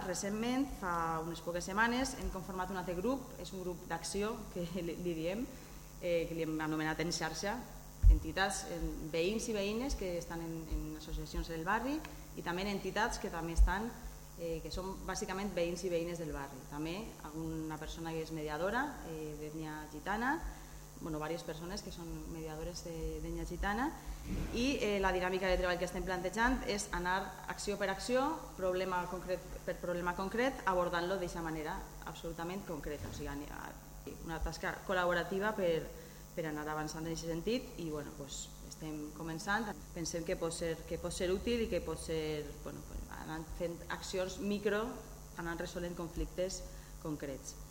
recentment, fa unes poques setmanes, hem conformat un altre grup, és un grup d'acció que li diem, que li hem anomenat en xarxa, entitats, veïns i veïnes que estan en associacions del barri i també entitats que també estan, que són bàsicament veïns i veïnes del barri. També alguna persona que és mediadora d'ètnia gitana, diverses persones que són mediadores d'ètnia gitana, i la dinàmica de treball que estem plantejant és anar acció per acció, problema concret per problema concret, abordant-lo d'aquesta manera absolutament concreta. O sigui, una tasca col·laborativa per anar avançant en aquest sentit i estem començant. Pensem que pot ser útil i que pot ser anar fent accions micro, anar resolent conflictes concrets.